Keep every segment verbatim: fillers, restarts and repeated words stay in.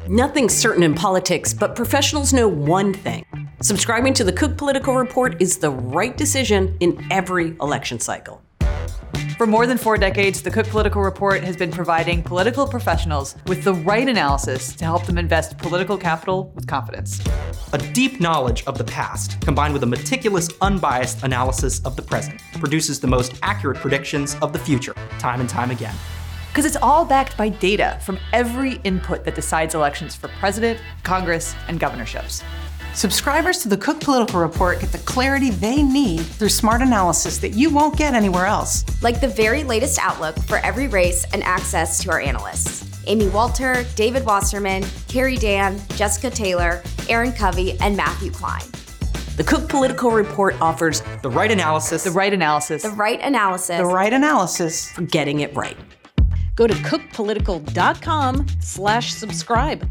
Nothing's certain in politics, but professionals know one thing. Subscribing to the Cook Political Report is the right decision in every election cycle. For more than four decades, the Cook Political Report has been providing political professionals with the right analysis to help them invest political capital with confidence. A deep knowledge of the past, combined with a meticulous, unbiased analysis of the present, produces the most accurate predictions of the future, time and time again. Because it's all backed by data from every input that decides elections for president, Congress, and governorships. Subscribers to the Cook Political Report get the clarity they need through smart analysis that you won't get anywhere else. Like the very latest outlook for every race and access to our analysts. Amy Walter, David Wasserman, Carrie Dan, Jessica Taylor, Aaron Covey, and Matthew Klein. The Cook Political Report offers the right analysis, the right analysis, the right analysis, the right analysis for getting it right. Go to cookpolitical.com slash subscribe.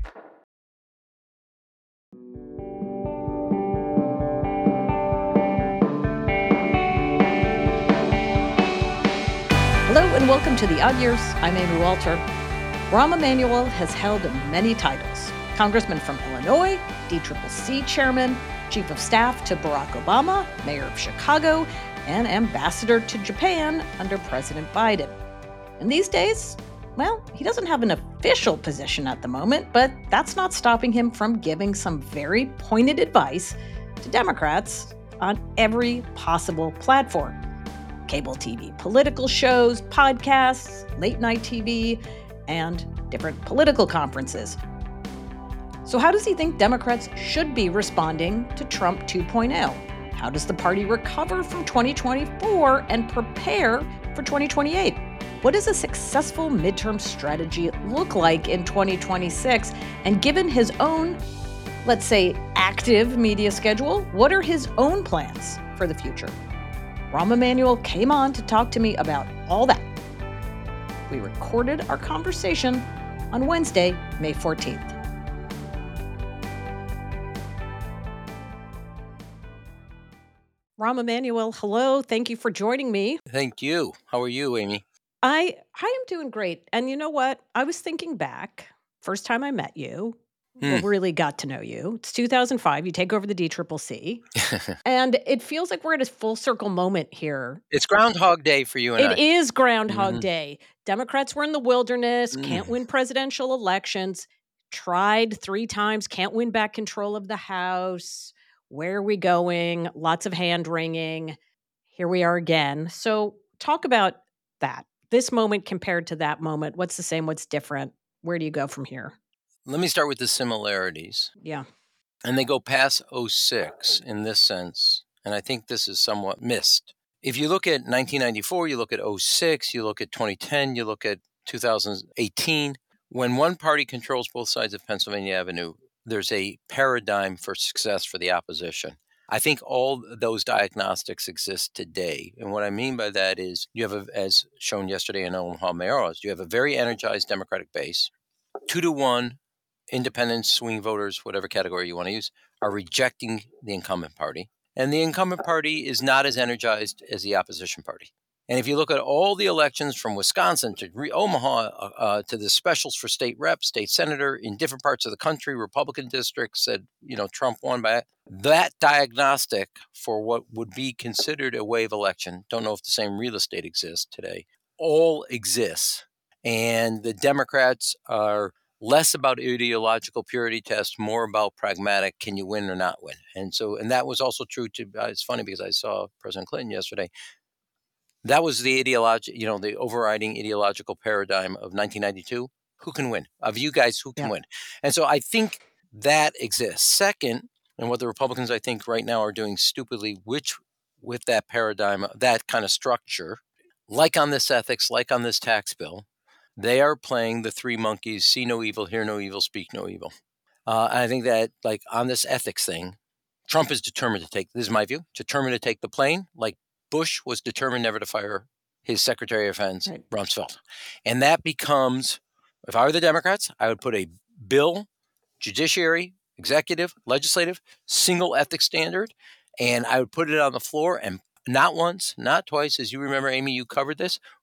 Hello and welcome to The Odd Years. I'm Amy Walter. Rahm Emanuel has held many titles. Congressman from Illinois, D C C C chairman, chief of staff to Barack Obama, mayor of Chicago, and ambassador to Japan under President Biden. And these days, well, he doesn't have an official position at the moment, but that's not stopping him from giving some very pointed advice to Democrats on every possible platform. Cable T V political shows, podcasts, late night T V, and different political conferences. So how does he think Democrats should be responding to Trump two point oh? How does the party recover from twenty twenty-four and prepare for twenty twenty-eight? What does a successful midterm strategy look like in twenty twenty-six? And given his own, let's say, active media schedule, what are his own plans for the future? Rahm Emanuel came on to talk to me about all that. We recorded our conversation on Wednesday, May fourteenth. Rahm Emanuel, hello. Thank you for joining me. Thank you. How are you, Amy? I I am doing great. And you know what? I was thinking back, first time I met you, Hmm. well, really got to know you. It's two thousand five. You take over the D C C C. And it feels like we're at a full circle moment here. It's Groundhog Day for you and I. It is Groundhog Mhm. Day. Democrats were in the wilderness, can't Mm. win presidential elections, tried three times, can't win back control of the House. Where are we going? Lots of hand wringing. Here we are again. So talk about that. This moment compared to that moment. What's the same? What's different? Where do you go from here? Let me start with the similarities. Yeah. And they go past oh six in this sense. And I think this is somewhat missed. If you look at nineteen ninety-four, you look at oh six, you look at twenty ten, you look at two thousand eighteen. When one party controls both sides of Pennsylvania Avenue, there's a paradigm for success for the opposition. I think all those diagnostics exist today. And what I mean by that is you have, a, as shown yesterday in Omaha Mayoras, you have a very energized Democratic base. Two to one independents, swing voters, whatever category you want to use, are rejecting the incumbent party. And the incumbent party is not as energized as the opposition party. And if you look at all the elections from Wisconsin to re- Omaha uh, uh, to the specials for state rep, state senator in different parts of the country, Republican districts said, you know, Trump won by that diagnostic for what would be considered a wave election. Don't know if the same real estate exists today. All exists. And the Democrats are less about ideological purity test, more about pragmatic, can you win or not win? And so, and that was also true to, uh, it's funny because I saw President Clinton yesterday. That was the ideology, you know, the overriding ideological paradigm of nineteen ninety-two. Who can win? Of you guys, who can Yeah. win? And so I think that exists. Second, and what the Republicans, I think, right now are doing stupidly, which with that paradigm, that kind of structure, like on this ethics, like on this tax bill, they are playing the three monkeys, see no evil, hear no evil, speak no evil. Uh, and I think that, like, on this ethics thing, Trump is determined to take, this is my view, determined to take the plane, like Bush was determined never to fire his Secretary of Defense, Right. Rumsfeld. And that becomes, if I were the Democrats, I would put a bill, judiciary, executive, legislative, single ethics standard, and I would put it on the floor and not once, not twice, as you remember, Amy, you covered this,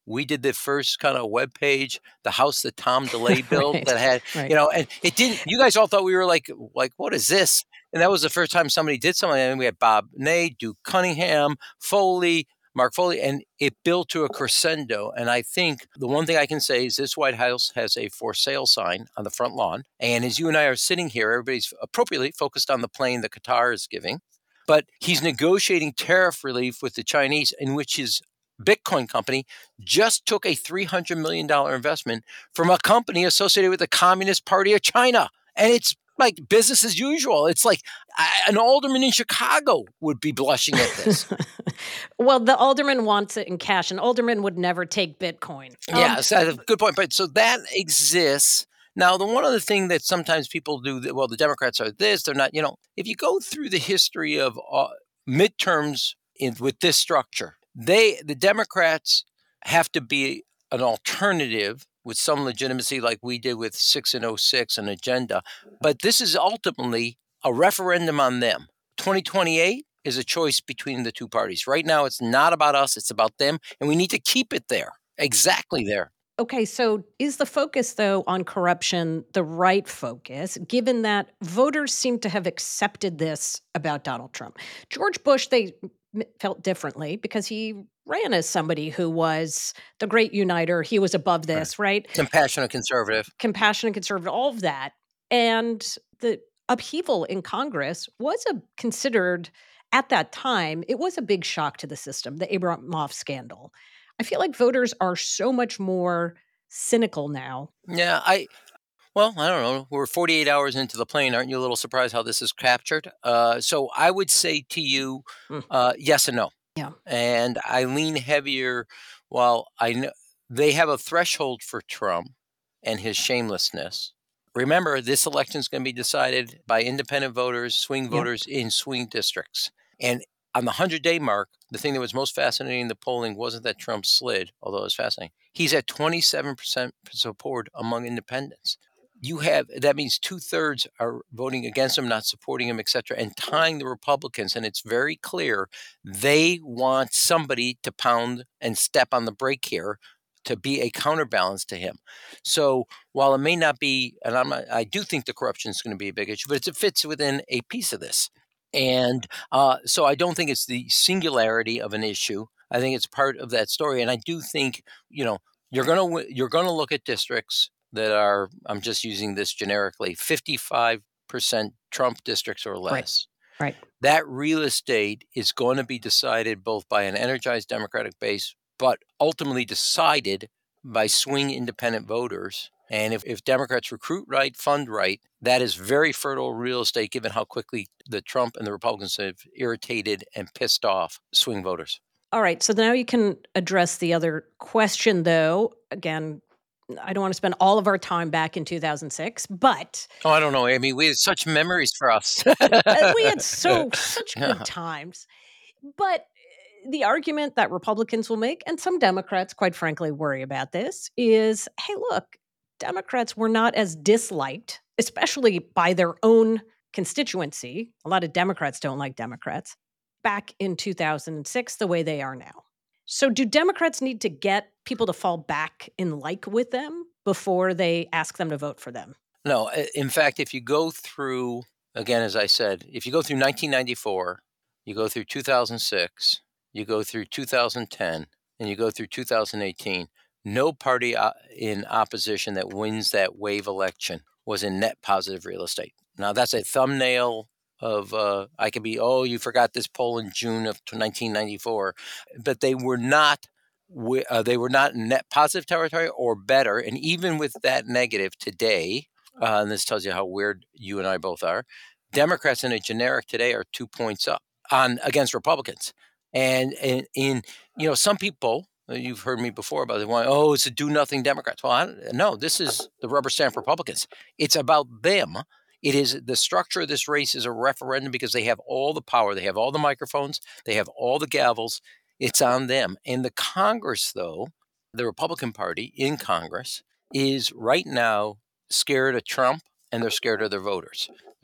We did the first kind of web page, the house that Tom DeLay built Right, that had, right. you know, and it didn't, you guys all thought we were like, like, what is this? And that was the first time somebody did something. And we had Bob Ney, Duke Cunningham, Foley, Mark Foley, and it built to a crescendo. And I think the one thing I can say is this White House has a for sale sign on the front lawn. And as you and I are sitting here, everybody's appropriately focused on the plane that Qatar is giving. But he's negotiating tariff relief with the Chinese, in which his Bitcoin company just took a three hundred million dollars investment from a company associated with the Communist Party of China. And it's like business as usual. It's like I, an alderman in Chicago would be blushing at this. Well, the alderman wants it in cash. An alderman would never take Bitcoin. Um, Yeah, so that's a good point. But so that exists. Now, the one other thing that sometimes people do, that, well, the Democrats are this, they're not, you know, if you go through the history of uh, midterms in, with this structure, they, the Democrats have to be an alternative with some legitimacy like we did with six and oh six, an agenda. But this is ultimately a referendum on them. twenty twenty-eight is a choice between the two parties. Right now, it's not about us, it's about them, and we need to keep it there, exactly there. Okay, so is the focus, though, on corruption the right focus, given that voters seem to have accepted this about Donald Trump? George Bush, they m- felt differently because he ran as somebody who was the great uniter. He was above this, right? Compassionate conservative. Compassionate conservative, all of that. And the upheaval in Congress was a considered, at that time, it was a big shock to the system, the Abramoff scandal. I feel like voters are so much more cynical now. Yeah, I, well, I don't know. We're forty-eight hours into the plane. Aren't you a little surprised how this is captured? Uh, so I would say to you, Mm. uh, yes and no. Yeah. And I lean heavier. While I know they have a threshold for Trump and his shamelessness. Remember, this election is going to be decided by independent voters, swing Yep. voters in swing districts. And on the hundred-day mark, the thing that was most fascinating in the polling wasn't that Trump slid, although it was fascinating. He's at twenty-seven percent support among independents. You have, that means two-thirds are voting against him, not supporting him, et cetera, and tying the Republicans. And it's very clear they want somebody to pound and step on the brake here to be a counterbalance to him. So while it may not be, and I'm not, I do think the corruption is going to be a big issue, but it fits within a piece of this. And uh, so I don't think it's the singularity of an issue. I think it's part of that story. And I do think, you know, you're going to you're going to look at districts that are, I'm just using this generically, fifty-five percent Trump districts or less. Right. That real estate is going to be decided both by an energized Democratic base, but ultimately decided by swing independent voters. And if, if Democrats recruit right, fund right, that is very fertile real estate, given how quickly the Trump and the Republicans have irritated and pissed off swing voters. All right. So now you can address the other question, though. Again, I don't want to spend all of our time back in two thousand six, but Oh, I don't know, Amy. We had such memories for us. uh, we had so such Yeah. good times. But uh, the argument that Republicans will make, and some Democrats, quite frankly, worry about this, is, hey, look, Democrats were not as disliked, especially by their own constituency. A lot of Democrats don't like Democrats back in two thousand six the way they are now. So do Democrats need to get people to fall back in like with them before they ask them to vote for them? No, i- in fact, if you go through, again, as I said, if you go through nineteen ninety-four, you go through two thousand six, you go through two thousand ten, and you go through two thousand eighteen, no party o- in opposition that wins that wave election was in net positive real estate. Now, that's a thumbnail of, uh, I could be, oh, you forgot this poll in June of nineteen ninety-four, but they were not. wi- Uh, they were not in net positive territory or better. And even with that negative today, uh, and this tells you how weird you and I both are, Democrats in a generic today are two points up on against Republicans. And in, in you know, some people, uh, you've heard me before about the one, oh, it's a do nothing Democrats. Well, I, don't- no, this is the rubber stamp Republicans. It's about them. It is the structure of this race is a referendum because they have all the power. They have all the microphones. They have all the gavels. It's on them. And the Congress, though, the Republican Party in Congress is right now scared of Trump and they're scared of their voters. They're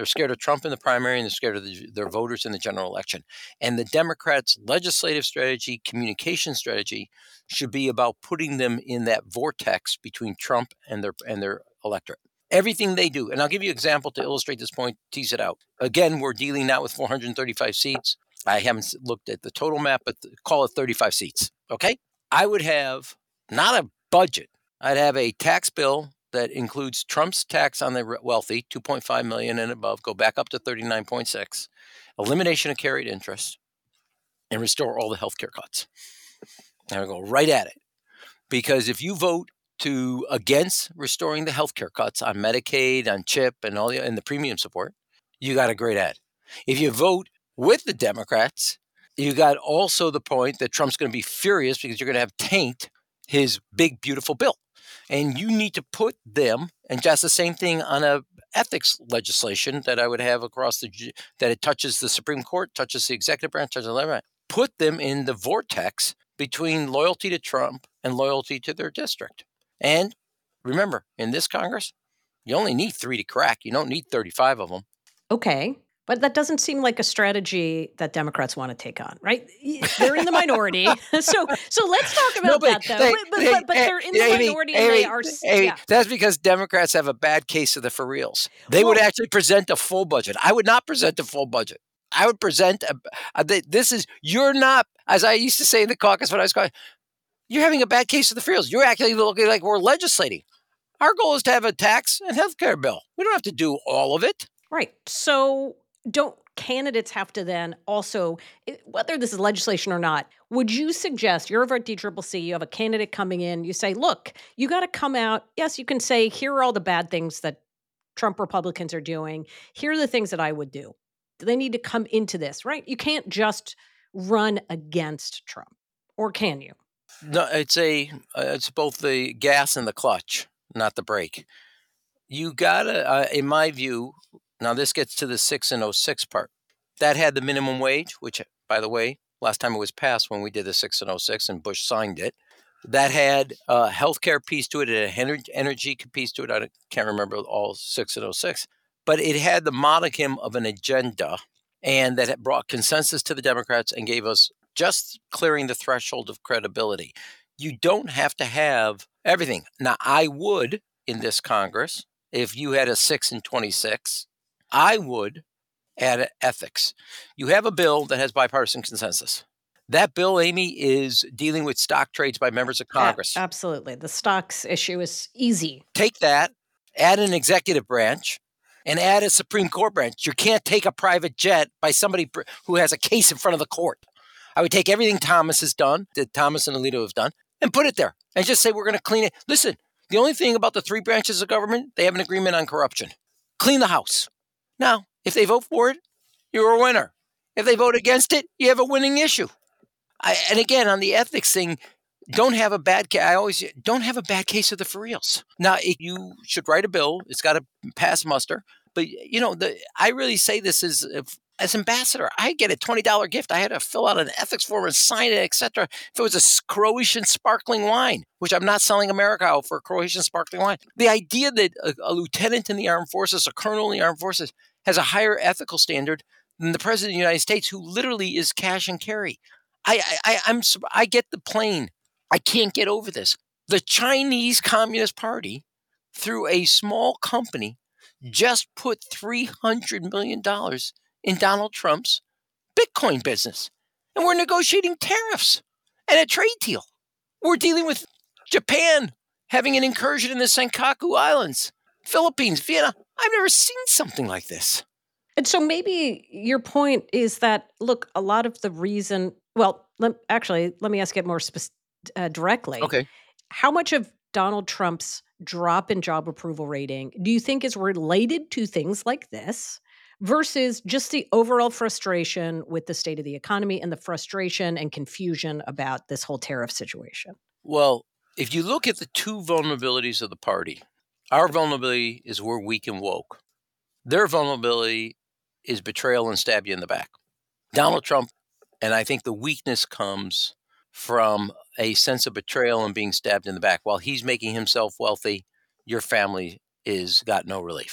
They're scared of Trump in the primary, and they're scared of the, their voters in the general election. And the Democrats' legislative strategy, communication strategy, should be about putting them in that vortex between Trump and their and their electorate. Everything they do, and I'll give you an example to illustrate this point, tease it out. Again, we're dealing now with four hundred thirty-five seats. I haven't looked at the total map, but call it thirty-five seats, okay? I would have not a budget. I'd have a tax bill that includes Trump's tax on the wealthy, two point five million dollars and above, go back up to thirty-nine point six, elimination of carried interest, and restore all the health care cuts. And I go right at it. Because if you vote to against restoring the health care cuts on Medicaid, on CHIP, and all the and the premium support, you got a great ad. If you vote with the Democrats, you got also the point that Trump's going to be furious because you're going to have taint his big, beautiful bill. And you need to put them, and just the same thing on a ethics legislation that I would have across the, that it touches the Supreme Court, touches the executive branch, touches the legislative branch. Put them in the vortex between loyalty to Trump and loyalty to their district. And remember, in this Congress, you only need three to crack. You don't need thirty-five of them. Okay. But that doesn't seem like a strategy that Democrats want to take on, right? They're in the minority. so so let's talk about no, but, that, though. Hey, but, but, hey, but, but they're in the Amy, minority Amy, and they are... Amy, yeah. That's because Democrats have a bad case of the for reals. They well, would actually present a full budget. I would not present a full budget. I would present... A, a, this is... You're not... As I used to say in the caucus when I was going, you're having a bad case of the for reals. You're actually looking like we're legislating. Our goal is to have a tax and health care bill. We don't have to do all of it. Right. So don't... candidates have to then also, whether this is legislation or not, would you suggest, you're over at D C C C, you have a candidate coming in, you say, look, you got to come out. Yes, you can say, here are all the bad things that Trump Republicans are doing. Here are the things that I would do. They need to come into this, right? You can't just run against Trump, or can you? No, it's a, uh, it's both the gas and the clutch, not the brake. You gotta, uh, in my view, now, this gets to the six and oh six part. That had the minimum wage, which, by the way, last time it was passed when we did the six and oh six and Bush signed it. That had a healthcare piece to it, it had an energy piece to it. I can't remember all six and oh six. But it had the modicum of an agenda, and that had brought consensus to the Democrats and gave us just clearing the threshold of credibility. You don't have to have everything. Now, I would, in this Congress, if you had a six and twenty-six, I would add ethics. You have a bill that has bipartisan consensus. That bill, Amy, is dealing with stock trades by members of Congress. Yeah, absolutely. The stocks issue is easy. Take that, add an executive branch, and add a Supreme Court branch. You can't take a private jet by somebody who has a case in front of the court. I would take everything Thomas has done, that Thomas and Alito have done, and put it there and just say we're going to clean it. Listen, the only thing about the three branches of government, they have an agreement on corruption. Clean the house. Now, if they vote for it, you're a winner. If they vote against it, you have a winning issue. I, and again, on the ethics thing, don't have a bad case. I always don't have a bad case of the for reals. Now, if you should write a bill. It's got to pass muster. But you know, the, I really say this as if, as ambassador. I get a twenty dollars gift. I had to fill out an ethics form and sign it, et cetera. If it was a Croatian sparkling wine, which I'm not selling America out for Croatian sparkling wine. The idea that a, a lieutenant in the armed forces, a colonel in the armed forces, has a higher ethical standard than the president of the United States, who literally is cash and carry. I, I, I'm, I get the plane. I can't get over this. The Chinese Communist Party, through a small company, just put three hundred million dollars in Donald Trump's Bitcoin business. And we're negotiating tariffs and a trade deal. We're dealing with Japan having an incursion in the Senkaku Islands, Philippines, Vietnam. I've never seen something like this. And so maybe your point is that, look, a lot of the reason, well, let, actually, let me ask it more spe- uh, directly. Okay. How much of Donald Trump's drop in job approval rating do you think is related to things like this versus just the overall frustration with the state of the economy and the frustration and confusion about this whole tariff situation? Well, if you look at the two vulnerabilities of the party, our vulnerability is we're weak and woke. Their vulnerability is betrayal and stab you in the back. Donald Trump, and I think the weakness comes from a sense of betrayal and being stabbed in the back. While he's making himself wealthy, your family is got no relief.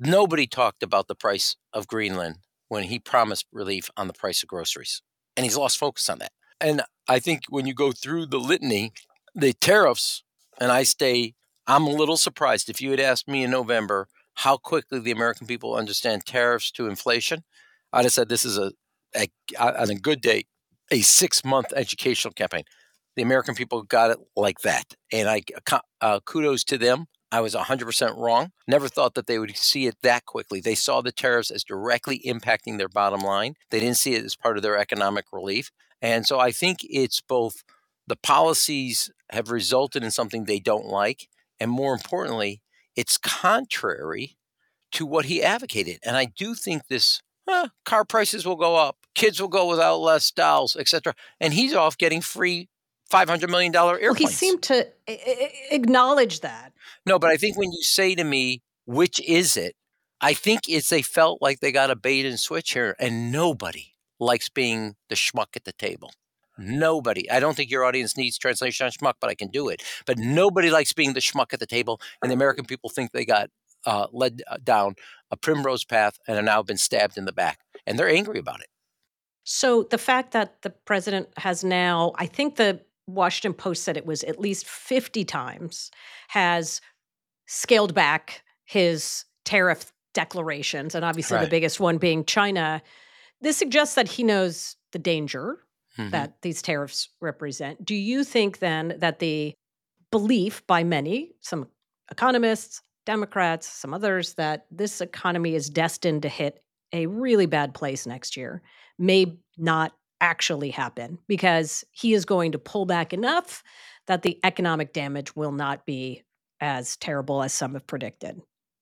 Nobody talked about the price of Greenland when he promised relief on the price of groceries. And he's lost focus on that. And I think when you go through the litany, the tariffs, and I stay, I'm a little surprised. If you had asked me in November how quickly the American people understand tariffs to inflation, I'd have said this is a, a on a good day, a six-month educational campaign. The American people got it like that. And I uh, kudos to them. I was one hundred percent wrong. Never thought that they would see it that quickly. They saw the tariffs as directly impacting their bottom line. They didn't see it as part of their economic relief. And so I think it's both the policies have resulted in something they don't like, and more importantly, it's contrary to what he advocated. And I do think this eh, car prices will go up, kids will go without less dolls, et cetera. And he's off getting free five hundred million dollars airplanes. Well, he seemed to acknowledge that. No, but I think when you say to me, which is it? I think it's they felt like they got a bait and switch here, and nobody likes being the schmuck at the table. Nobody. I don't think your audience needs translation on schmuck, but I can do it. But nobody likes being the schmuck at the table, and the American people think they got uh, led down a primrose path and have now been stabbed in the back, and they're angry about it. So the fact that the president has now, I think the Washington Post said it was at least fifty times, has scaled back his tariff declarations, and obviously Right. the biggest one being China. This suggests that he knows the danger Mhm. that these tariffs represent. Do you think then that the belief by many, some economists, Democrats, some others, that this economy is destined to hit a really bad place next year may not actually happen because he is going to pull back enough that the economic damage will not be as terrible as some have predicted?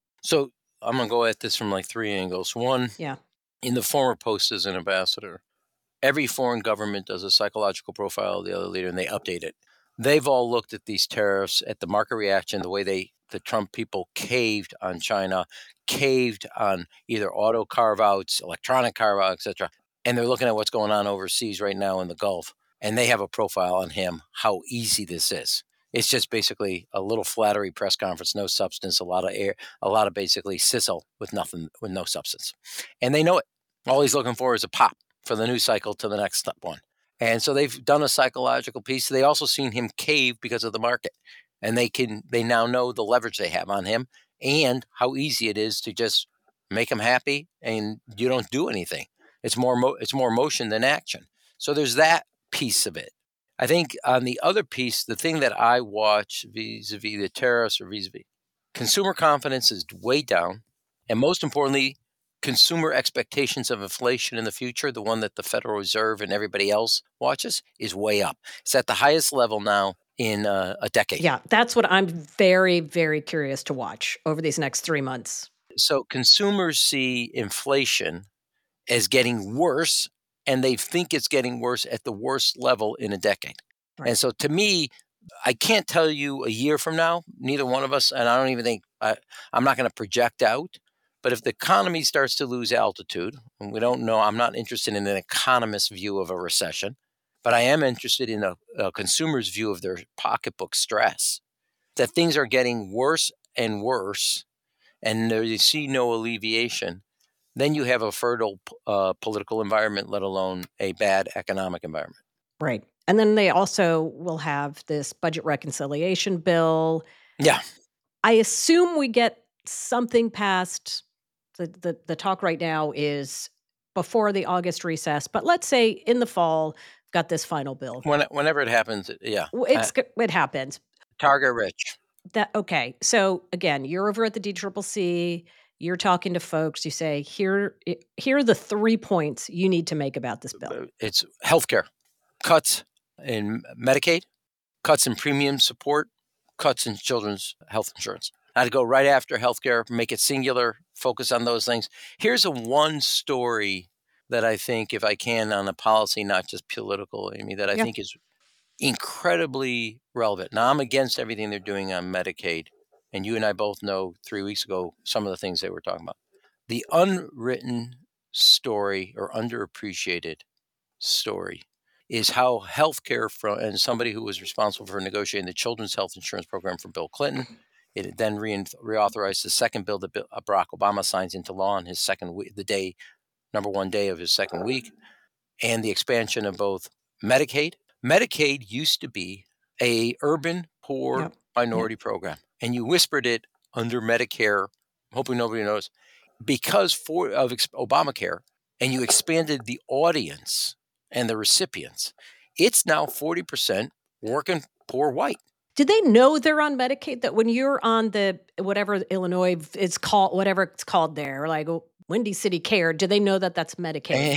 So I'm going to go at this from like three angles. One, Yeah. in the former post as an ambassador, every foreign government does a psychological profile of the other leader and they update it. They've all looked at these tariffs, at the market reaction, the way they, the Trump people caved on China, caved on either auto carve-outs, electronic carve-outs, et cetera. And they're looking at what's going on overseas right now in the Gulf. And they have a profile on him, how easy this is. It's just basically a little flattery press conference, no substance, a lot of air, a lot of basically sizzle with nothing, with no substance. And they know it. All he's looking for is a pop for the news cycle to the next one. And so they've done a psychological piece. They also seen him cave because of the market. And they can, they now know the leverage they have on him and how easy it is to just make him happy and you don't do anything. It's more, mo- it's more motion than action. So there's that piece of it. I think on the other piece, the thing that I watch vis-a-vis the tariffs or vis-a-vis consumer confidence is way down. And most importantly, consumer expectations of inflation in the future, the one that the Federal Reserve and everybody else watches, is way up. It's at the highest level now in uh, a decade. Yeah, that's what I'm very, very curious to watch over these next three months. So consumers see inflation as getting worse, and they think it's getting worse at the worst level in a decade. Right. And so to me, I can't tell you a year from now, neither one of us, and I don't even think, I, I'm not going to project out, but if the economy starts to lose altitude, and we don't know, I'm not interested in an economist's view of a recession, but I am interested in a, a consumer's view of their pocketbook stress, that things are getting worse and worse, and there you see no alleviation, then you have a fertile uh, political environment, let alone a bad economic environment. Right. And then they also will have this budget reconciliation bill. Yeah. I assume we get something passed. The, the, the talk right now is before the August recess, but let's say in the fall, got this final bill. When, whenever it happens, yeah. It's uh, it happens. Target rich. That okay. So again, you're over at the D C C C. You're talking to folks. You say, here, here are the three points you need to make about this bill. It's healthcare, cuts in Medicaid, cuts in premium support, cuts in children's health insurance. I'd go right after healthcare, make it singular, focus on those things. Here's a one story that I think, if I can, on a policy, not just political, Amy, that I Yeah. think is incredibly relevant. Now, I'm against everything they're doing on Medicaid. And you and I both know three weeks ago some of the things they were talking about. The unwritten story or underappreciated story is how healthcare from and somebody who was responsible for negotiating the children's health insurance program for Bill Clinton It then re- reauthorized the second bill that Barack Obama signs into law on his second week, the day, number one day of his second week, and the expansion of both Medicaid. Medicaid used to be a urban poor Yep. minority Yep. program, and you whispered it under Medicare, hoping nobody knows, because for of ex- Obamacare, and you expanded the audience and the recipients. It's now forty percent working poor white. Do they know they're on Medicaid? That when you're on the whatever Illinois it's called, whatever it's called there, like Windy City Care, do they know that that's Medicaid?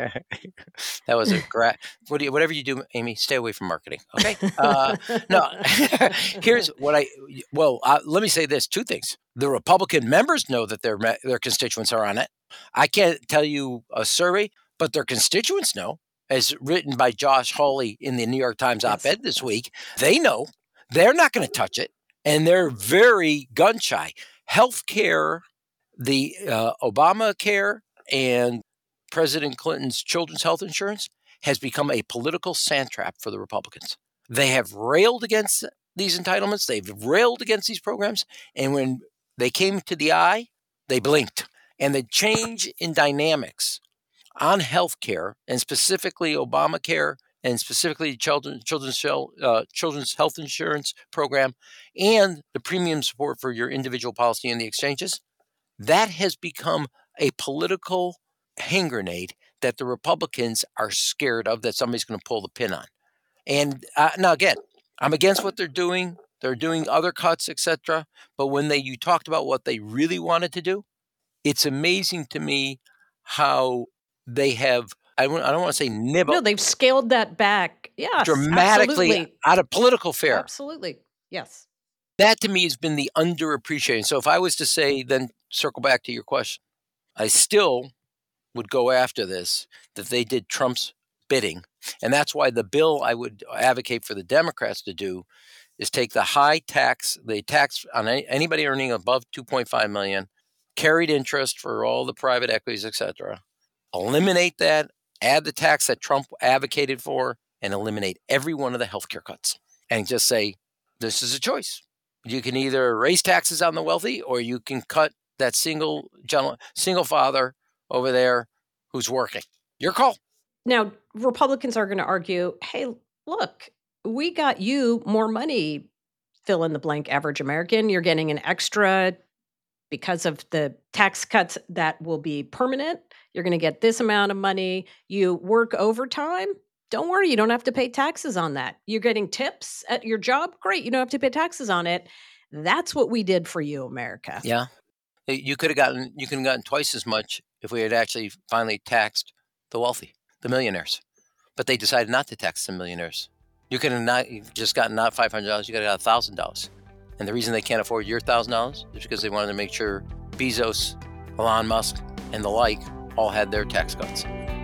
That was a gra- what do you, whatever you do, Amy, stay away from marketing. Okay. Uh, no, here's what I, well, uh, let me say this, two things. The Republican members know that their their constituents are on it. I can't tell you a survey, but their constituents know, as written by Josh Hawley in the New York Times Yes. op-ed this week. They know they're not going to touch it, and they're very gun shy. Healthcare, the uh, Obamacare and President Clinton's children's health insurance has become a political sand trap for the Republicans. They have railed against these entitlements. They've railed against these programs. And when they came to the eye, they blinked. And the change in dynamics on healthcare, and specifically Obamacare, and specifically children, children's, uh, children's health insurance program, and the premium support for your individual policy in the exchanges, that has become a political hand grenade that the Republicans are scared of, that somebody's going to pull the pin on. And uh, now, again, I'm against what they're doing. They're doing other cuts, et cetera. But when they you talked about what they really wanted to do, it's amazing to me how they have, I don't, I don't want to say nibble. No, they've scaled that back. Yes, dramatically absolutely. out of political fare. Absolutely. Yes. That to me has been the underappreciated. So if I was to say, then circle back to your question, I still would go after this, that they did Trump's bidding. And that's why the bill I would advocate for the Democrats to do is take the high tax, the tax on any, anybody earning above two point five million dollars, carried interest for all the private equities, et cetera. Eliminate that, add the tax that Trump advocated for, and eliminate every one of the healthcare cuts. And just say, this is a choice. You can either raise taxes on the wealthy, or you can cut that single gentleman, single father over there who's working. Your call. Now, Republicans are going to argue, hey, look, we got you more money, fill in the blank average American. You're getting an extra because of the tax cuts that will be permanent. You're going to get this amount of money. You work overtime. Don't worry, you don't have to pay taxes on that. You're getting tips at your job. Great, you don't have to pay taxes on it. That's what we did for you, America. Yeah. You could have gotten, you could have gotten twice as much if we had actually finally taxed the wealthy, the millionaires. But they decided not to tax the millionaires. You could have not just gotten not five hundred dollars, you could have got one thousand dollars. And the reason they can't afford your one thousand dollars is because they wanted to make sure Bezos, Elon Musk, and the like all had their tax cuts.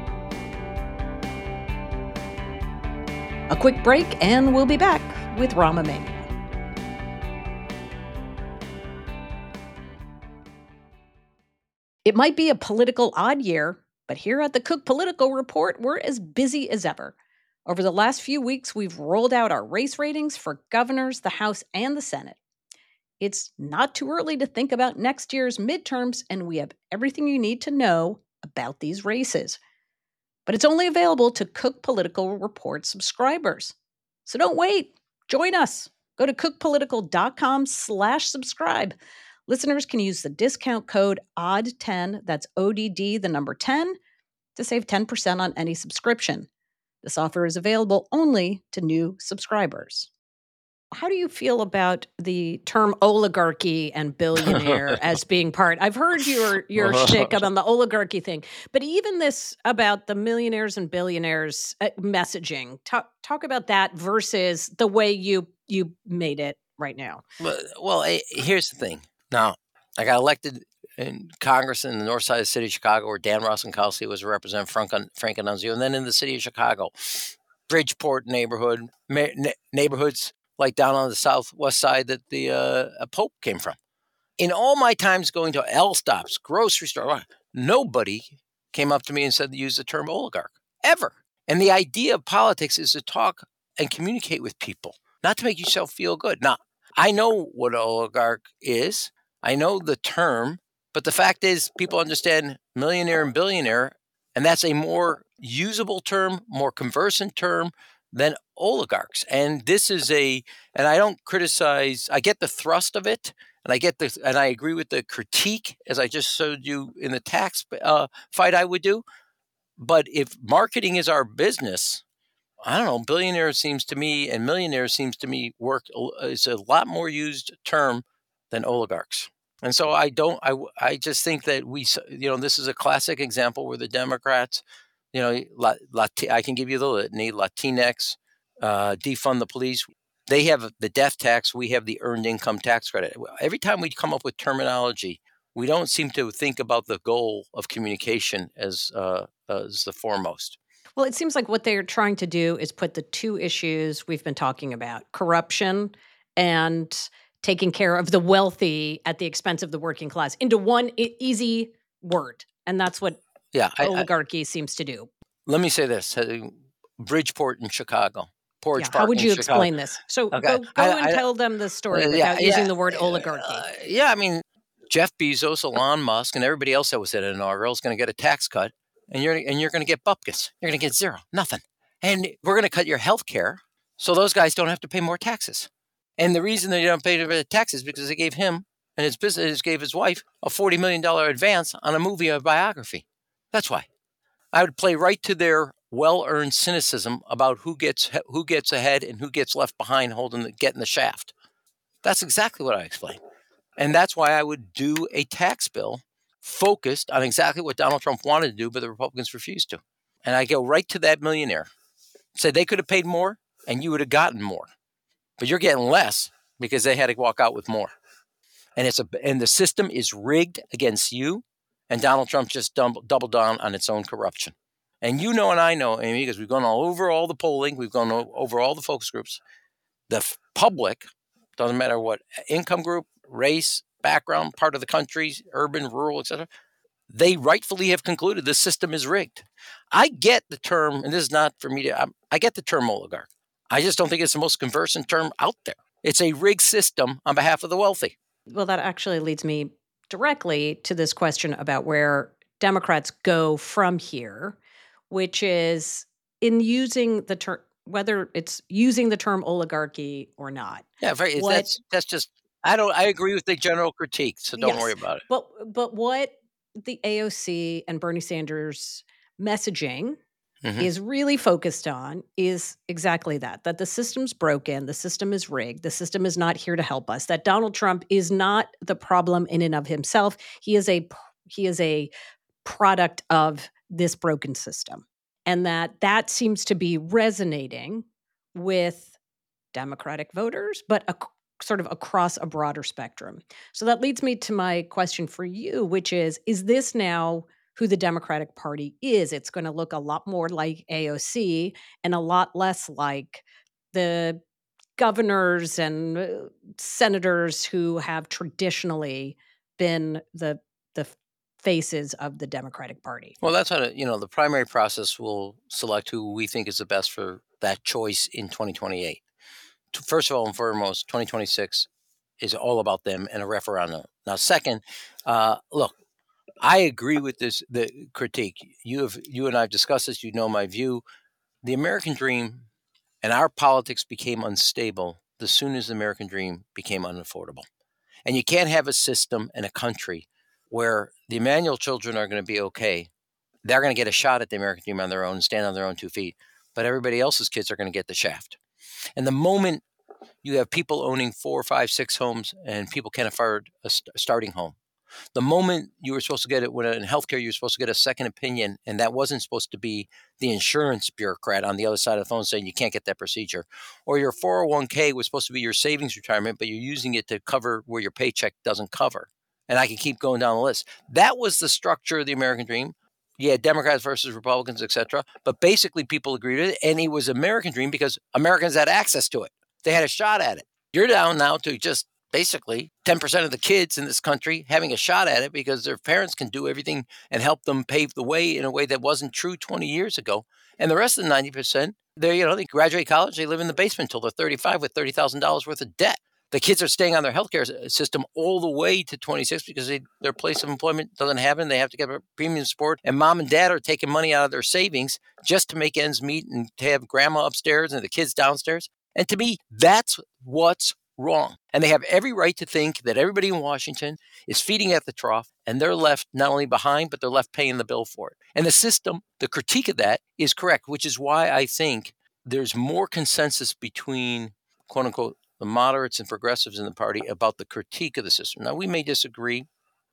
A quick break, and we'll be back with Rahm Emanuel. It might be a political odd year, but here at the Cook Political Report, we're as busy as ever. Over the last few weeks, we've rolled out our race ratings for governors, the House, and the Senate. It's not too early to think about next year's midterms, and we have everything you need to know about these races. But it's only available to Cook Political Report subscribers. So don't wait. Join us. Go to cookpolitical.com slash subscribe. Listeners can use the discount code O D D ten, that's O D D, the number ten, to save ten percent on any subscription. This offer is available only to new subscribers. How do you feel about the term oligarchy and billionaire as being part? I've heard your your shtick on the oligarchy thing, but even this about the millionaires and billionaires uh, messaging. Talk talk about that versus the way you you made it right now. Well, well eh, here's the thing. Now, I got elected in Congress in the north side of the city of Chicago, where Dan Rostenkowski was representing Frank, Frank Annunzio, and then in the city of Chicago, Bridgeport neighborhood, ma- na- neighborhoods like down on the southwest side that the uh, Pope came from. In all my times going to L-stops, grocery store, nobody came up to me and said to use the term oligarch, ever. And the idea of politics is to talk and communicate with people, not to make yourself feel good. Now, I know what an oligarch is. I know the term, but the fact is people understand millionaire and billionaire, and that's a more usable term, more conversant term than oligarchs. And this is a, and I don't criticize, I get the thrust of it, and I get the, and I agree with the critique, as I just showed you in the tax uh, fight I would do. But if marketing is our business, I don't know, billionaire seems to me and millionaire seems to me work is a lot more used term than oligarchs. And so I don't, I, I just think that we, you know, this is a classic example where the Democrats, you know, Lat- I can give you the litany, Latinx, uh, defund the police. They have the death tax. We have the earned income tax credit. Every time we come up with terminology, we don't seem to think about the goal of communication as, uh, as the foremost. Well, it seems like what they're trying to do is put the two issues we've been talking about, corruption and taking care of the wealthy at the expense of the working class, into one e- easy word. And that's what yeah, I, oligarchy I, seems to do. Let me say this. Bridgeport in Chicago. Porch yeah, Park how would you in explain Chicago. this? So okay. go, go I, and I, tell them the story uh, without yeah, using yeah, the word oligarchy. Uh, yeah, I mean, Jeff Bezos, Elon Musk, and everybody else that was at an inaugural is going to get a tax cut, and you're and you're going to get bupkis. You're going to get zero, nothing. And we're going to cut your health care so those guys don't have to pay more taxes. And the reason they don't pay the taxes is because they gave him and his business gave his wife a forty million dollars advance on a movie or a biography. That's why. I would play right to their well-earned cynicism about who gets who gets ahead and who gets left behind holding the, getting the shaft. That's exactly what I explained. And that's why I would do a tax bill focused on exactly what Donald Trump wanted to do, but the Republicans refused to. And I go right to that millionaire. Say they could have paid more and you would have gotten more. But you're getting less because they had to walk out with more. And it's a and the system is rigged against you. And Donald Trump just double, doubled down on its own corruption. And you know and I know, Amy, because we've gone all over all the polling, we've gone over all the focus groups. The f- public, doesn't matter what income group, race, background, part of the country, urban, rural, et cetera, they rightfully have concluded the system is rigged. I get the term, and this is not for me to, I, I get the term oligarch. I just don't think it's the most conversant term out there. It's a rigged system on behalf of the wealthy. Well, that actually leads me directly to this question about where Democrats go from here, which is in using the term, whether it's using the term oligarchy or not. Yeah, very, what, that's that's just, I don't, I agree with the general critique, so don't yes, worry about it. But but what the A O C and Bernie Sanders messaging mm-hmm. is really focused on is exactly that, that the system's broken, the system is rigged, the system is not here to help us, that Donald Trump is not the problem in and of himself. He is a he is a product of this broken system. And that that seems to be resonating with Democratic voters, but a, sort of across a broader spectrum. So that leads me to my question for you, which is, is this now who the Democratic Party is? It's going to look a lot more like A O C and a lot less like the governors and uh, senators who have traditionally been the the faces of the Democratic Party. Well, that's how, to, you know, the primary process will select who we think is the best for that choice in twenty twenty-eight. First of all and foremost, twenty twenty-six is all about them and a referendum. Now, second, uh, look, I agree with this the critique. You have you and I have discussed this. You know my view. The American dream and our politics became unstable as soon as the American dream became unaffordable. And you can't have a system and a country where the Emanuel children are going to be okay. They're going to get a shot at the American dream on their own, stand on their own two feet. But everybody else's kids are going to get the shaft. And the moment you have people owning four, five, six homes and people can't afford a st- starting home, the moment you were supposed to get it, when in healthcare, you were supposed to get a second opinion, and that wasn't supposed to be the insurance bureaucrat on the other side of the phone saying you can't get that procedure, or your four oh one k was supposed to be your savings retirement, but you're using it to cover where your paycheck doesn't cover. And I can keep going down the list. That was the structure of the American dream. Yeah, Democrats versus Republicans, et cetera. But basically, people agreed with it, and it was American dream because Americans had access to it. They had a shot at it. You're down now to just basically ten percent of the kids in this country having a shot at it because their parents can do everything and help them pave the way in a way that wasn't true twenty years ago. And the rest of the ninety percent, they you know they graduate college, they live in the basement until they're thirty-five with thirty thousand dollars worth of debt. The kids are staying on their healthcare system all the way to twenty-six because they, their place of employment doesn't have it. They have to get a premium support. And mom and dad are taking money out of their savings just to make ends meet and to have grandma upstairs and the kids downstairs. And to me, that's what's wrong. And they have every right to think that everybody in Washington is feeding at the trough and they're left not only behind, but they're left paying the bill for it. And the system, the critique of that is correct, which is why I think there's more consensus between, quote unquote, the moderates and progressives in the party about the critique of the system. Now, we may disagree.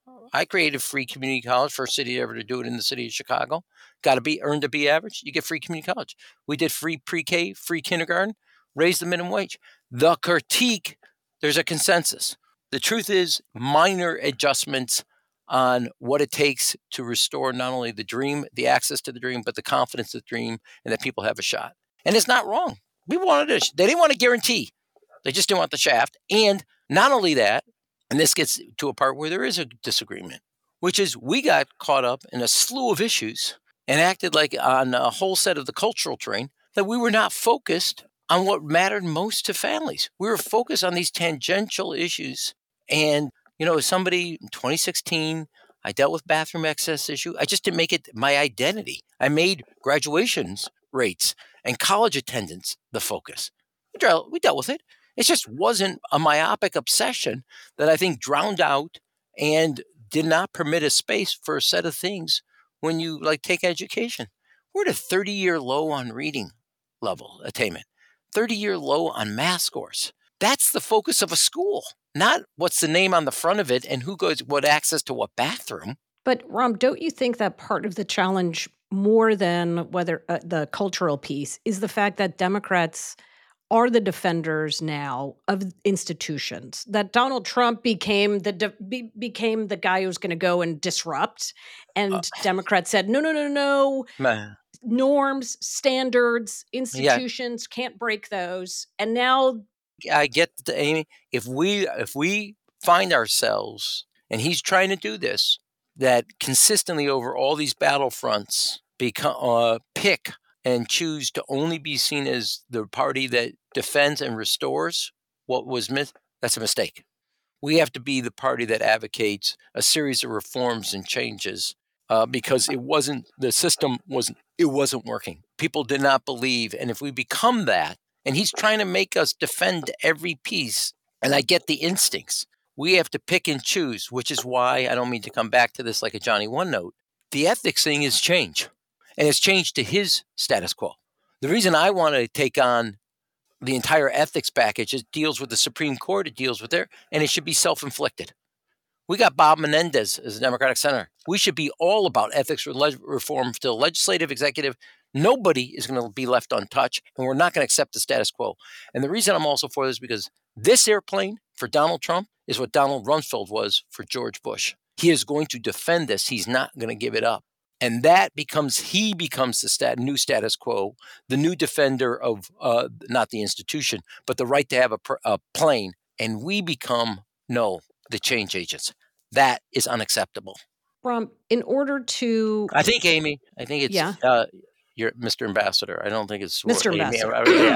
I created free community college, first city ever to do it in the city of Chicago. Got to be earned to be average. You get free community college. We did free pre-K, free kindergarten, raised the minimum wage. The critique, there's a consensus. The truth is minor adjustments on what it takes to restore not only the dream, the access to the dream, but the confidence of the dream and that people have a shot. And it's not wrong. We wanted to, they didn't want to guarantee. They just didn't want the shaft. And not only that, and this gets to a part where there is a disagreement, which is we got caught up in a slew of issues and acted like on a whole set of the cultural terrain that we were not focused on what mattered most to families. We were focused on these tangential issues. And, you know, as somebody in twenty sixteen, I dealt with bathroom access issue. I just didn't make it my identity. I made graduations rates and college attendance the focus. We dealt, we dealt with it. It just wasn't a myopic obsession that I think drowned out and did not permit a space for a set of things when you like take education. We're at a thirty-year low on reading level attainment, thirty-year low on math scores. That's the focus of a school, not what's the name on the front of it and who goes what access to what bathroom. But Ram, don't you think that part of the challenge, more than whether uh, the cultural piece, is the fact that Democrats are the defenders now of institutions, that Donald Trump became the de- be- became the guy who's going to go and disrupt, and uh, Democrats said, no, no, no, no, man. norms, standards, institutions, yeah. can't break those. And now I get the, Amy, if we if we find ourselves, and he's trying to do this, that consistently over all these battlefronts become uh, pick and choose to only be seen as the party that defends and restores what was missed, that's a mistake. We have to be the party that advocates a series of reforms and changes uh, because it wasn't, the system wasn't, it wasn't working. People did not believe. And if we become that, and he's trying to make us defend every piece, and I get the instincts, we have to pick and choose, which is why I don't mean to come back to this like a Johnny One Note. The ethics thing is change. And it's changed to his status quo. The reason I want to take on the entire ethics package is it deals with the Supreme Court, it deals with their, and it should be self-inflicted. We got Bob Menendez as the Democratic Senator. We should be all about ethics reform to the legislative, executive. Nobody is going to be left untouched, and we're not going to accept the status quo. And the reason I'm also for this is because this airplane for Donald Trump is what Donald Rumsfeld was for George Bush. He is going to defend this. He's not going to give it up. And that becomes, he becomes the stat, new status quo, the new defender of uh, not the institution, but the right to have a, a plane. And we become, no, the change agents. That is unacceptable. Ram, in order to... I think, Amy, I think it's yeah. uh, you're Mister Ambassador. I don't think it's... Mister Amy. Ambassador. Yeah.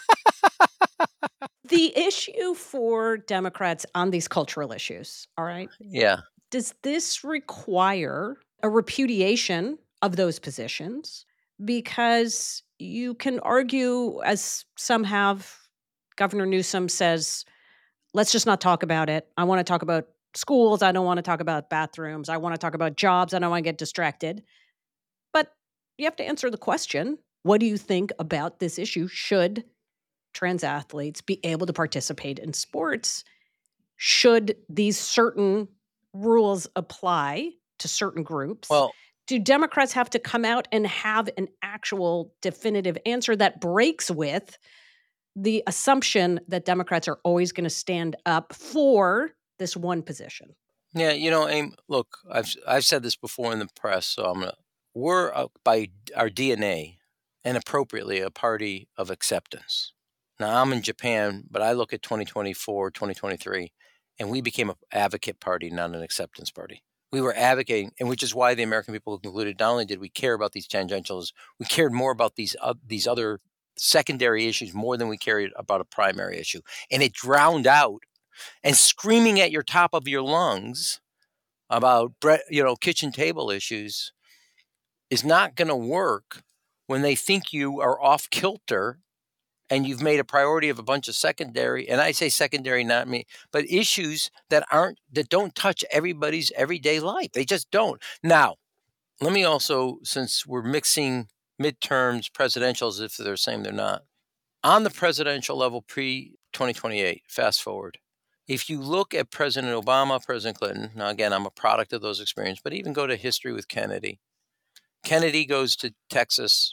The issue for Democrats on these cultural issues, all right? Yeah. Does this require a repudiation of those positions? Because you can argue, as some have, Governor Newsom says, let's just not talk about it. I want to talk about schools. I don't want to talk about bathrooms. I want to talk about jobs. I don't want to get distracted. But you have to answer the question, what do you think about this issue? Should trans athletes be able to participate in sports? Should these certain rules apply to certain groups? Well, do Democrats have to come out and have an actual definitive answer that breaks with the assumption that Democrats are always going to stand up for this one position? Yeah, you know, Aim, look, I've I've said this before in the press, so I'm gonna. We're uh, by our D N A, and appropriately, a party of acceptance. Now, I'm in Japan, but I look at twenty twenty-four, twenty twenty-three, and we became an advocate party, not an acceptance party. We were advocating, and which is why the American people concluded not only did we care about these tangentials, we cared more about these uh, these other secondary issues more than we cared about a primary issue. And it drowned out, and screaming at your top of your lungs about, you know, kitchen table issues is not going to work when they think you are off kilter and you've made a priority of a bunch of secondary, and I say secondary, not me, but issues that aren't, that don't touch everybody's everyday life. They just don't. Now, let me also, since we're mixing midterms, presidentials, if they're the same, they're not. On the presidential level, pre twenty twenty-eight, fast forward, if you look at President Obama, President Clinton, now again, I'm a product of those experiences, but even go to history with Kennedy. Kennedy goes to Texas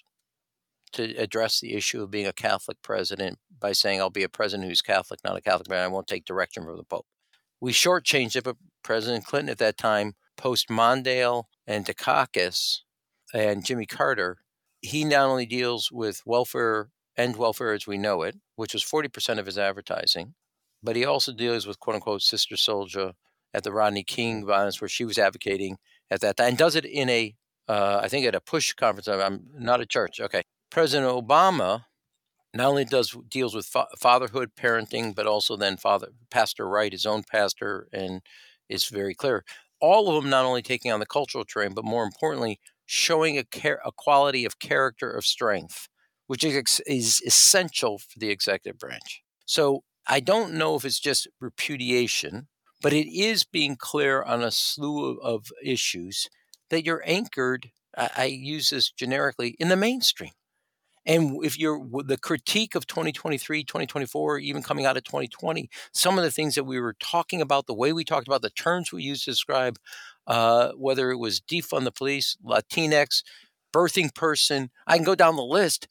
to address the issue of being a Catholic president by saying, I'll be a president who's Catholic, not a Catholic man. I won't take direction from the Pope. We shortchanged it, but President Clinton at that time, post Mondale and Dukakis and Jimmy Carter, he not only deals with welfare, end welfare as we know it, which was forty percent of his advertising, but he also deals with, quote unquote, Sister Souljah at the Rodney King violence, where she was advocating at that time, and does it in a, uh, I think at a push conference. I'm not a church. Okay. President Obama not only does deals with fa- fatherhood, parenting, but also then father, Pastor Wright, his own pastor, and is very clear. All of them not only taking on the cultural terrain, but more importantly, showing a, care, a quality of character of strength, which is, ex- is essential for the executive branch. So I don't know if it's just repudiation, but it is being clear on a slew of, of issues that you're anchored, I, I use this generically, in the mainstream. And if you're the critique of twenty twenty-three, twenty twenty-four, even coming out of twenty twenty, some of the things that we were talking about, the way we talked about, the terms we used to describe, uh, whether it was defund the police, Latinx, birthing person, I can go down the list.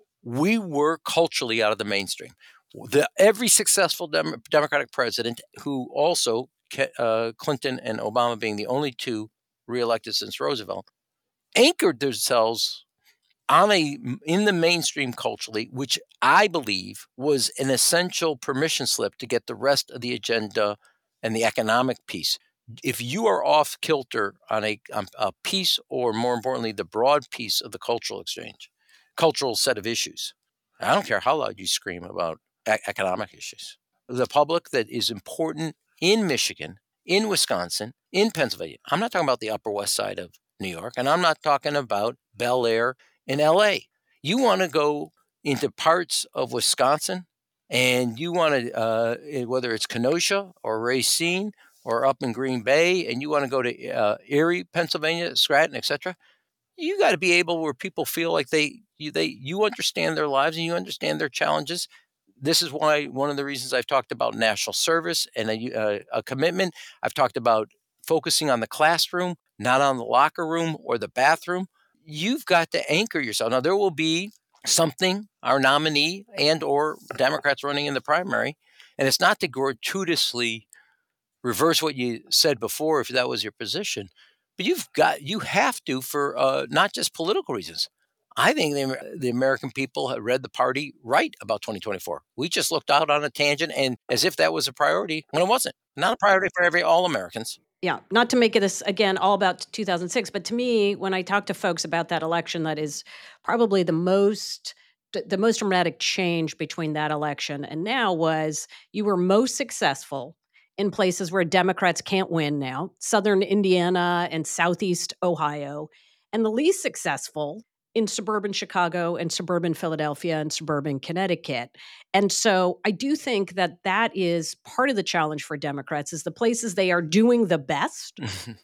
We were culturally out of the mainstream. The, every successful dem- Democratic president, who also, uh, Clinton and Obama being the only two reelected since Roosevelt, anchored themselves on a, in the mainstream culturally, which I believe was an essential permission slip to get the rest of the agenda and the economic piece. If you are off kilter on a, on a piece, or more importantly, the broad piece of the cultural exchange, cultural set of issues, I don't care how loud you scream about e- economic issues. The public that is important in Michigan, in Wisconsin, in Pennsylvania. I'm not talking about the Upper West Side of New York, and I'm not talking about Bel Air in L A. You want to go into parts of Wisconsin, and you want to, uh, whether it's Kenosha or Racine or up in Green Bay, and you want to go to uh, Erie, Pennsylvania, Scranton, et cetera, you got to be able where people feel like they you, they you understand their lives and you understand their challenges. This is why one of the reasons I've talked about national service and a, a, a commitment. I've talked about focusing on the classroom, not on the locker room or the bathroom. You've got to anchor yourself. Now, there will be something, our nominee and or Democrats running in the primary, and it's not to gratuitously reverse what you said before if that was your position, but you've got, you have to for uh, not just political reasons. I think the, the American people have read the party right about twenty twenty-four. We just looked out on a tangent and as if that was a priority when it wasn't. Not a priority for every all Americans. Yeah, not to make it this, again, all about two thousand six, but to me, when I talk to folks about that election, that is probably the most the most dramatic change between that election and now was you were most successful in places where Democrats can't win now, southern Indiana and southeast Ohio, and the least successful in suburban Chicago and suburban Philadelphia and suburban Connecticut. And so I do think that that is part of the challenge for Democrats is the places they are doing the best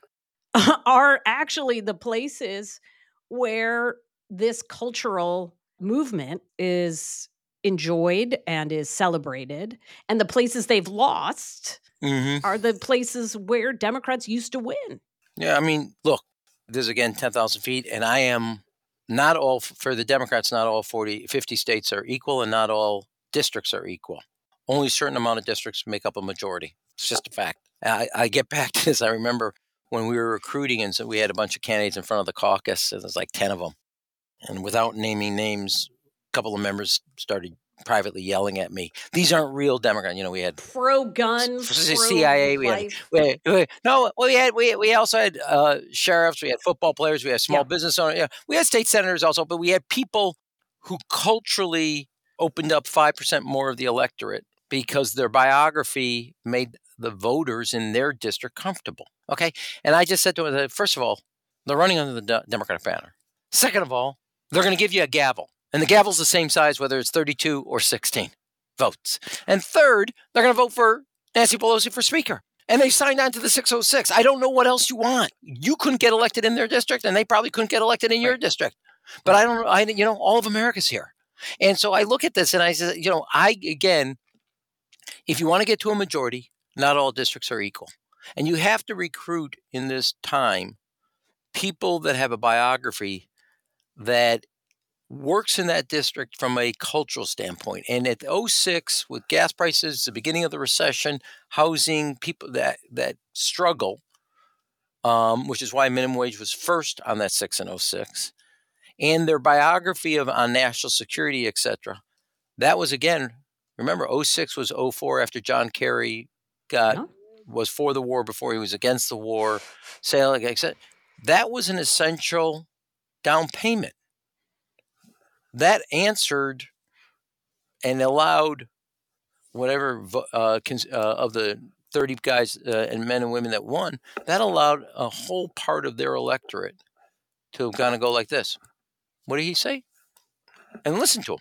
are actually the places where this cultural movement is enjoyed and is celebrated. And the places they've lost mm-hmm. are the places where Democrats used to win. Yeah, I mean, look, there's again ten thousand feet, and I am not all, for the Democrats, not all forty, fifty states are equal, and not all districts are equal. Only a certain amount of districts make up a majority. It's just a fact. I, I get back to this. I remember when we were recruiting, and so we had a bunch of candidates in front of the caucus, and there's like ten of them. And without naming names, a couple of members started privately yelling at me. These aren't real Democrats. You know, we had pro-gun, C I A. We had, we, we, no, we had we we also had uh, sheriffs. We had football players. We had small yeah. business owners. Yeah, we had state senators also, but we had people who culturally opened up five percent more of the electorate because their biography made the voters in their district comfortable. Okay. And I just said to them, first of all, they're running under the de- Democratic banner. Second of all, they're going to give you a gavel. And the gavel's the same size, whether it's thirty-two or sixteen votes. And third, they're going to vote for Nancy Pelosi for speaker. And they signed on to the six oh six. I don't know what else you want. You couldn't get elected in their district, and they probably couldn't get elected in your right. district. But right. I don't know. I, you know, all of America's here. And so I look at this and I say, you know, I, again, if you want to get to a majority, not all districts are equal. And you have to recruit in this time people that have a biography that works in that district from a cultural standpoint. And at oh six, with gas prices, the beginning of the recession, housing, people that that struggle, um, which is why minimum wage was first on that six in oh six, and their biography of on national security, et cetera. That was, again, remember, oh six was oh four after John Kerry got yeah. was for the war before he was against the war, sailing, et cetera. That was an essential down payment. That answered and allowed whatever uh, uh, of the thirty guys uh, and men and women that won, that allowed a whole part of their electorate to kind of go like this. What did he say? And listen to him.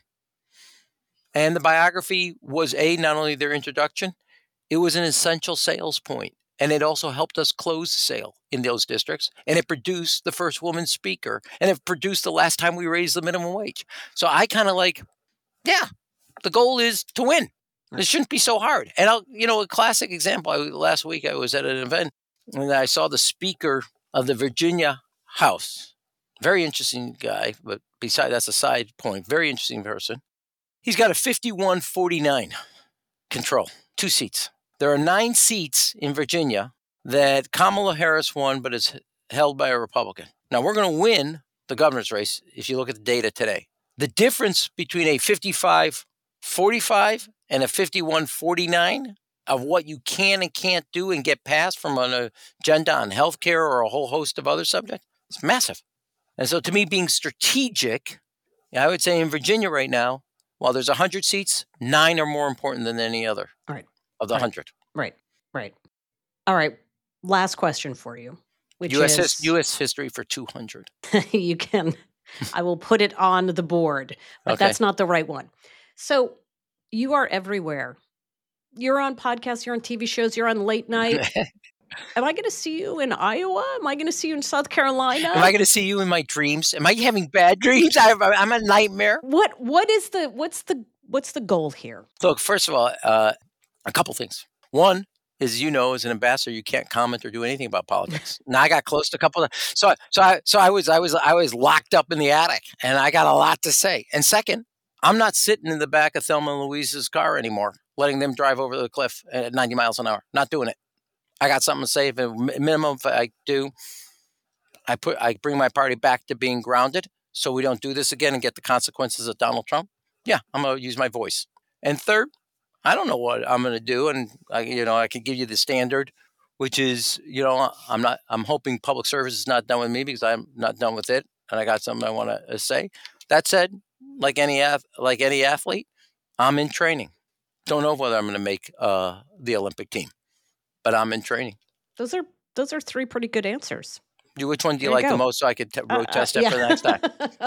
And the biography was, A, not only their introduction, it was an essential sales point. And it also helped us close the sale in those districts. And it produced the first woman speaker. And it produced the last time we raised the minimum wage. So I kind of like, yeah, the goal is to win. It shouldn't be so hard. And, I'll, you know, a classic example, I, last week I was at an event and I saw the speaker of the Virginia House. Very interesting guy, but besides, that's a side point. Very interesting person. He's got a fifty-one forty-nine control, two seats. There are nine seats in Virginia that Kamala Harris won, but is held by a Republican. Now, we're going to win the governor's race if you look at the data today. The difference between a fifty-five forty-five and a fifty-one forty-nine of what you can and can't do and get passed from an agenda on healthcare or a whole host of other subjects is massive. And so to me, being strategic, I would say in Virginia right now, while there's one hundred seats, nine are more important than any other. Right. Of the right. one hundred. Right, right. All right, last question for you, which U S is... His, U S history for two hundred. You can, I will put it on the board, but okay. That's not the right one. So you are everywhere. You're on podcasts, you're on T V shows, you're on late night. Am I going to see you in Iowa? Am I going to see you in South Carolina? Am I going to see you in my dreams? Am I having bad dreams? I, I'm a nightmare. What, what is the, what's the, what's the goal here? Look, first of all, uh, a couple things. One is, you know, as an ambassador, you can't comment or do anything about politics. Now I got close to a couple of, so, so I, so I was, I was, I was locked up in the attic and I got a lot to say. And second, I'm not sitting in the back of Thelma and Louise's car anymore, letting them drive over the cliff at ninety miles an hour. Not doing it. I got something to say. If minimum, if I do, I put, I bring my party back to being grounded, so we don't do this again and get the consequences of Donald Trump. Yeah, I'm gonna use my voice. And third, I don't know what I'm gonna do, and I, you know, I can give you the standard, which is, you know, I'm not. I'm hoping public service is not done with me because I'm not done with it, and I got something I want to say. That said, like any like any athlete, I'm in training. Don't know whether I'm going to make uh, the Olympic team, but I'm in training. Those are those are three pretty good answers. You, which one do you there like you the most so I could t- road uh, test uh, it yeah. for the next time?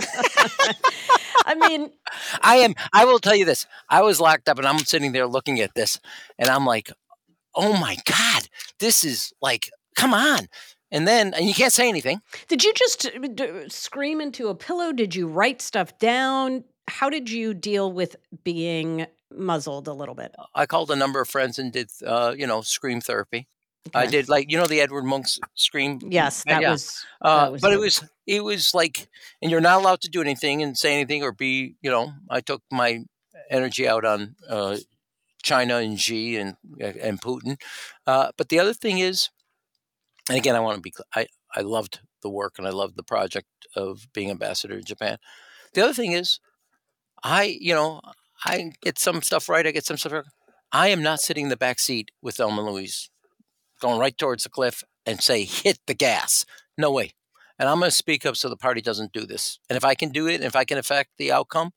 I mean, I am. I will tell you this. I was locked up and I'm sitting there looking at this and I'm like, oh my God, this is like, come on. And then, and you can't say anything. Did you just d- scream into a pillow? Did you write stuff down? How did you deal with being muzzled a little bit? I called a number of friends and did, uh, you know, scream therapy. Okay. I did, like, you know, the Edward Monk's scream. Yes, that yeah. was. Uh, that was but it. it was, it was like, and you're not allowed to do anything and say anything or be, you know. I took my energy out on uh, China and Xi and and Putin. Uh, but the other thing is, and again, I want to be. I I loved the work and I loved the project of being ambassador to Japan. The other thing is, I, you know, I get some stuff right. I get some stuff wrong. I am not sitting in the back seat with Thelma and Louise, going right towards the cliff and say, hit the gas. No way. And I'm going to speak up so the party doesn't do this. And if I can do it, and if I can affect the outcome,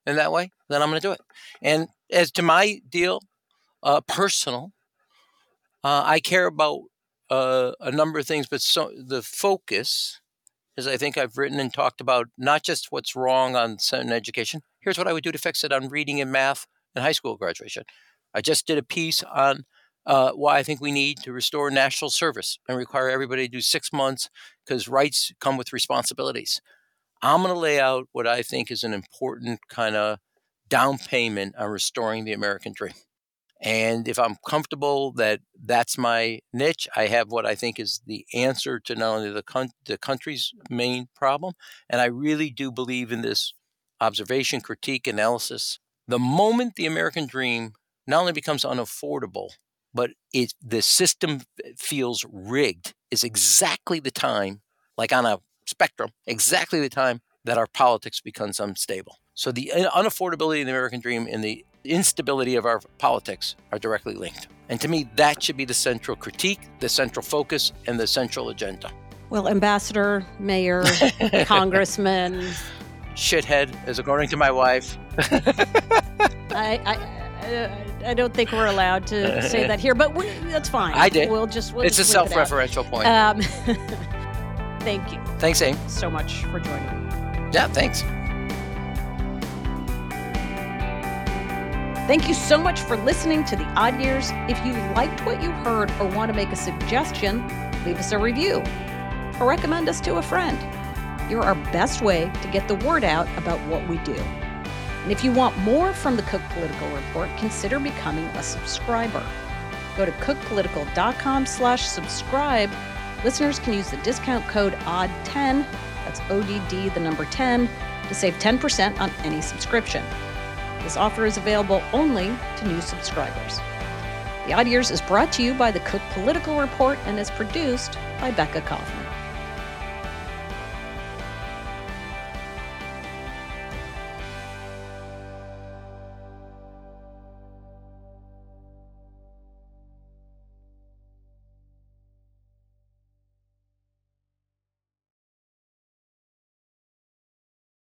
in that way, then I'm going to do it. And as to my deal, uh, personal, uh, I care about uh, a number of things, but so the focus, as I think I've written and talked about, not just what's wrong on Senate education. Here's what I would do to fix it on reading and math and high school graduation. I just did a piece on uh, why I think we need to restore national service and require everybody to do six months because rights come with responsibilities. I'm going to lay out what I think is an important kind of down payment on restoring the American dream. And if I'm comfortable that that's my niche, I have what I think is the answer to not only the, con- the country's main problem, and I really do believe in this observation, critique, analysis. The moment the American dream not only becomes unaffordable, but it, the system feels rigged, is exactly the time, like on a spectrum, exactly the time that our politics becomes unstable. So the unaffordability of the American dream and the instability of our politics are directly linked. And to me, that should be the central critique, the central focus, and the central agenda. Well, Ambassador, Mayor, Congressman. Shithead, as according to my wife. I, I I don't think we're allowed to say that here, but we, that's fine. I did. We'll just we'll It's just a self-referential it point. Um, thank you. Thanks, Amy. So much for joining me. Yeah, thanks. Thank you so much for listening to The Odd Years. If you liked what you heard or want to make a suggestion, leave us a review or recommend us to a friend. You're our best way to get the word out about what we do. And if you want more from the Cook Political Report, consider becoming a subscriber. Go to cookpolitical.com slash subscribe. Listeners can use the discount code O D D ten, that's O D D, the number ten, to save ten percent on any subscription. This offer is available only to new subscribers. The Odd Years is brought to you by the Cook Political Report and is produced by Becca Kaufman.